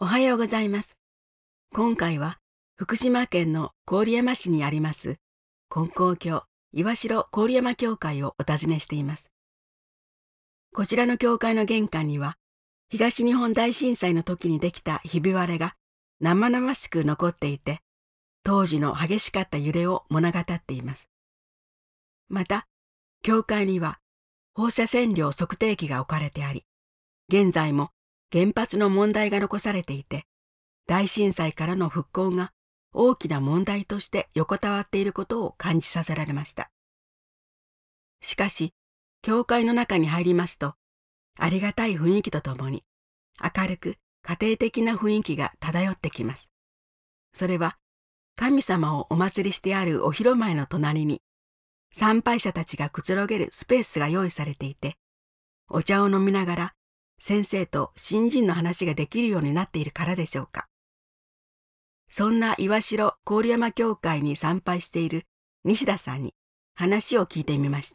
おはようございます。今回は福島県の郡山市にあります金光教岩代郡山教会をお尋ねしています。こちらの教会の玄関には東日本大震災の時にできたひび割れが生々しく残っていて、当時の激しかった揺れを物語っています。また、教会には放射線量測定器が置かれてあり、現在も原発の問題が残されていて、大震災からの復興が大きな問題として横たわっていることを感じさせられました。しかし、教会の中に入りますと、ありがたい雰囲気とともに、明るく家庭的な雰囲気が漂ってきます。それは、神様をお祭りしてあるお広間の隣に、参拝者たちがくつろげるスペースが用意されていて、お茶を飲みながら、先生と新人の話ができるようになっているからでしょうか。そんな岩代郡山教会に参拝している西田さんに話を聞いてみました。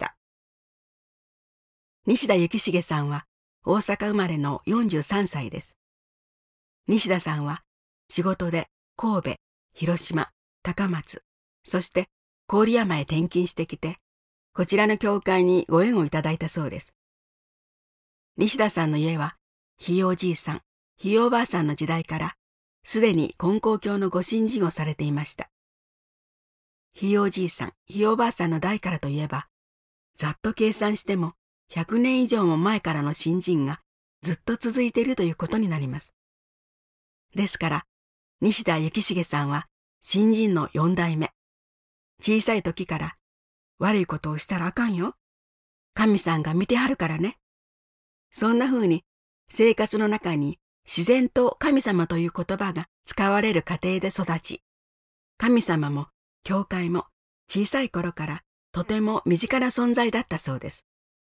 西田幸重さんは大阪生まれの43歳です。西田さんは仕事で神戸、広島、高松、そして郡山へ転勤してきて、こちらの教会にご縁をいただいたそうです。西田さんの家は、ひいおじいさん、ひいおばあさんの時代から、すでに金光教のご信心をされていました。ひいおじいさん、ひいおばあさんの代からといえば、ざっと計算しても100年以上も前からの信心がずっと続いているということになります。ですから、西田幸重さんは信心の4代目。小さい時から、悪いことをしたらあかんよ。神さんが見てはるからね。そんな風に生活の中に自然と神様という言葉が使われる家庭で育ち、神様も教会も小さい頃からとても身近な存在だったそうです。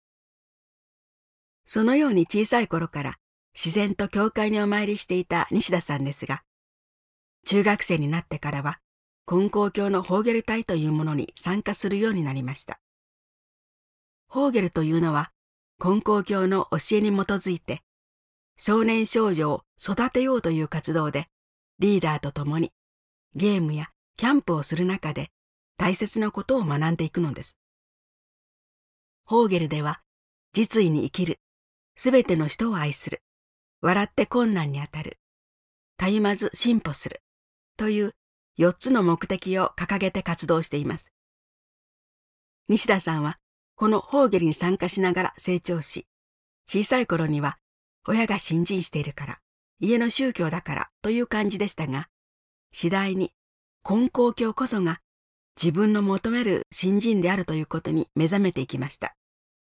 そのように小さい頃から自然と教会にお参りしていた西田さんですが、中学生になってからは金光教のホーゲル隊というものに参加するようになりました。ホーゲルというのは金光教の教えに基づいて、少年少女を育てようという活動で、リーダーと共にゲームやキャンプをする中で大切なことを学んでいくのです。ホーゲルでは、実意に生きる、すべての人を愛する、笑って困難に当たる、たゆまず進歩する、という4つの目的を掲げて活動しています。西田さんは、このホーゲルに参加しながら成長し、小さい頃には、親が信心しているから、家の宗教だからという感じでしたが、次第に金光教こそが自分の求める信心であるということに目覚めていきました。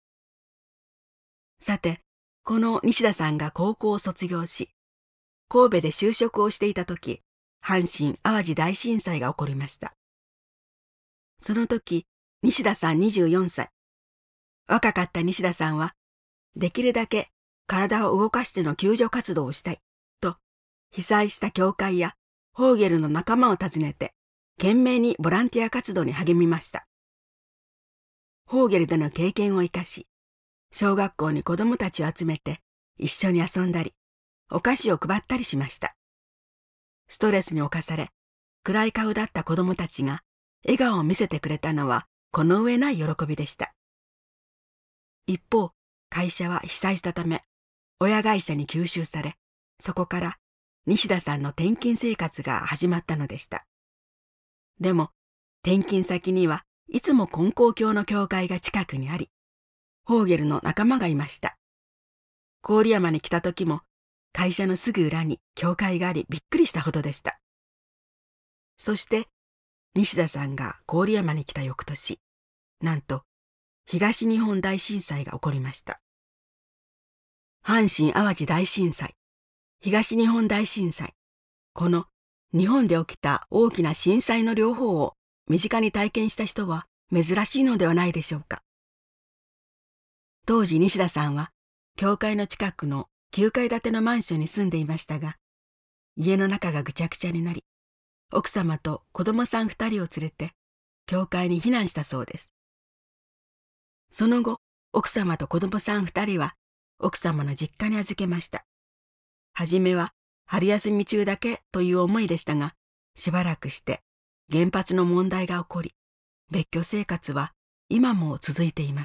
さて、この西田さんが高校を卒業し、神戸で就職をしていた時、阪神・淡路大震災が起こりました。その時、西田さん24歳。若かった西田さんは、できるだけ体を動かしての救助活動をしたい、と、被災した教会やホーゲルの仲間を訪ねて、懸命にボランティア活動に励みました。ホーゲルでの経験を生かし、小学校に子供たちを集めて一緒に遊んだり、お菓子を配ったりしました。ストレスに侵され、暗い顔だった子供たちが笑顔を見せてくれたのはこの上ない喜びでした。一方、会社は被災したため、親会社に吸収され、そこから西田さんの転勤生活が始まったのでした。でも、転勤先にはいつも金光教の教会が近くにあり、ホーゲルの仲間がいました。郡山に来た時も、会社のすぐ裏に教会がありびっくりしたほどでした。そして、西田さんが郡山に来た翌年、なんと、東日本大震災が起こりました。阪神・淡路大震災、東日本大震災、この日本で起きた大きな震災の両方を身近に体験した人は珍しいのではないでしょうか。当時西田さんは、教会の近くの9階建てのマンションに住んでいましたが、家の中がぐちゃぐちゃになり、奥様と子供さん2人を連れて、教会に避難したそうです。その後、奥様と子供さん2人は、奥様の実家に預けました。はじめは春休み中だけという思いでしたが、しばらくして原発の問題が起こり、別居生活は今も続いています。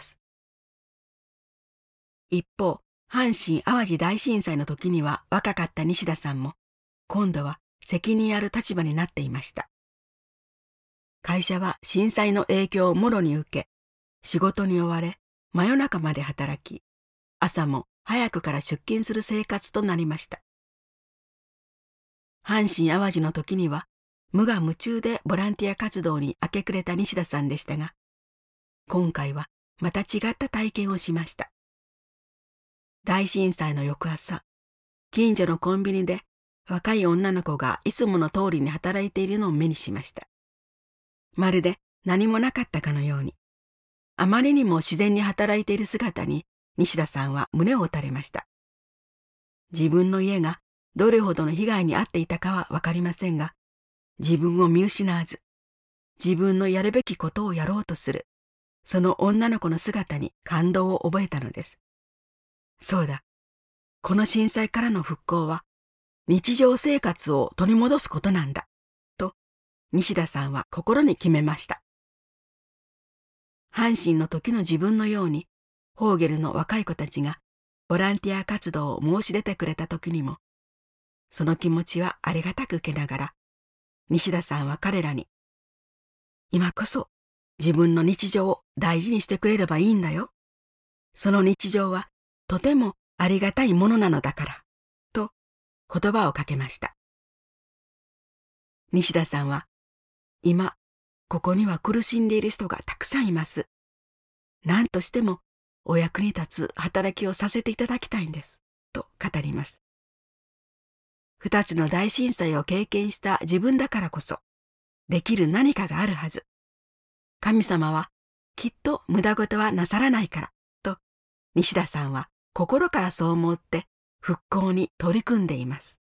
一方、阪神・淡路大震災の時には若かった西田さんも、今度は責任ある立場になっていました。会社は震災の影響をもろに受け、仕事に追われ、真夜中まで働き、朝も早くから出勤する生活となりました。阪神・淡路の時には、無我夢中でボランティア活動に明け暮れた西田さんでしたが、今回はまた違った体験をしました。大震災の翌朝、近所のコンビニで若い女の子がいつもの通りに働いているのを目にしました。まるで何もなかったかのように、あまりにも自然に働いている姿に西田さんは胸を打たれました。自分の家がどれほどの被害に遭っていたかはわかりませんが、自分を見失わず、自分のやるべきことをやろうとする、その女の子の姿に感動を覚えたのです。そうだ、この震災からの復興は、日常生活を取り戻すことなんだ、と西田さんは心に決めました。阪神の時の自分のように、ホーゲルの若い子たちがボランティア活動を申し出てくれた時にも、その気持ちはありがたく受けながら、西田さんは彼らに、今こそ自分の日常を大事にしてくれればいいんだよ。その日常はとてもありがたいものなのだから、と言葉をかけました。西田さんは、今、ここには苦しんでいる人がたくさんいます。何としてもお役に立つ働きをさせていただきたいんです、と語ります。二つの大震災を経験した自分だからこそ、できる何かがあるはず。神様はきっと無駄事はなさらないから、と西田さんは心からそう思って復興に取り組んでいます。